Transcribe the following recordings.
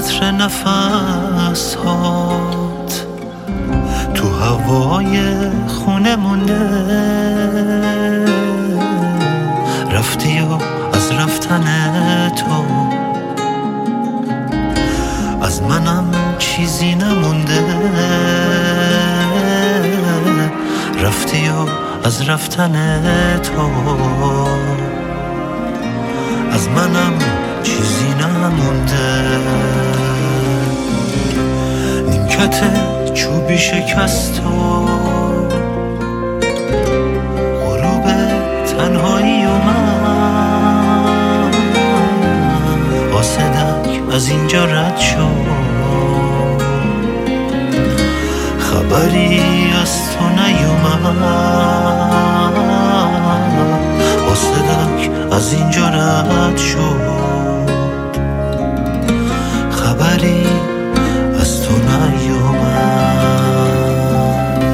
عطر نفس هات تو هوای خونه مونده، رفتی و از رفتن تو از منم چیزی نمونده، رفتی و از رفتن تو از منم چیزی نمونده. نیمکت چوبی شکست و غروب تنهایی و من قاصدک از اینجا رد شد، خبری از تو نیومد، قاصدک از اینجا رد شد، خبری از تو نیومد.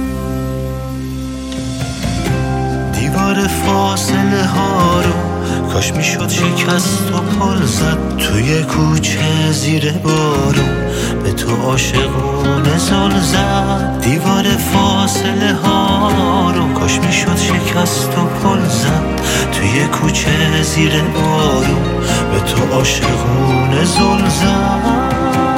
دیوار فاصله ها رو کاش میشد شکست و پل زد، توی کوچه زیر بارون به تو عاشقونه زل زد. دیوار فاصله ها رو کاش میشد شکست و پل زد، توی کوچه زیر بارون به تو عاشقونه زل زد.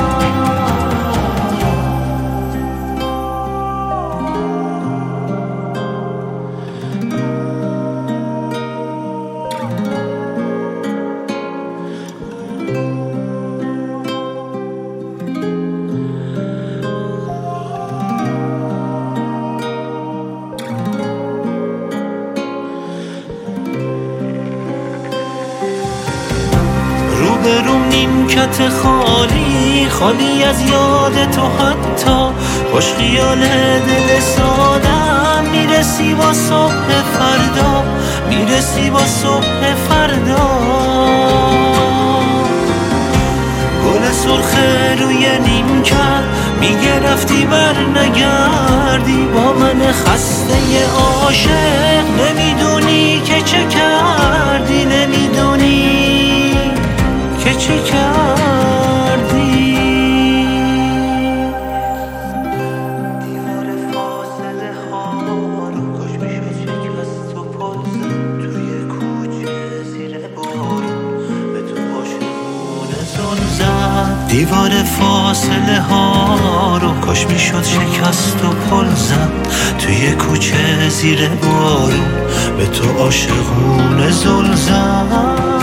روبروم نیمکت خالی، خالی از یاد تو، حتی خوش خیال دل سادم. میرسی با صبح فردا، میرسی با صبح فردا. گل سرخ روی نیمکت میگه رفتی بر نگردی، با من خسته عاشق نمیدونی که چه کردی، نمیدونی که چه کردی. دیوار فاصله ها رو کاش میشد شکست و پل زد، توی کوچه زیر بارون به تو عاشقونه زل زد. دیوار فاصله ها رو کاش میشد شکست و پل زد، توی کوچه زیر بارون به تو عاشقونه زل زد.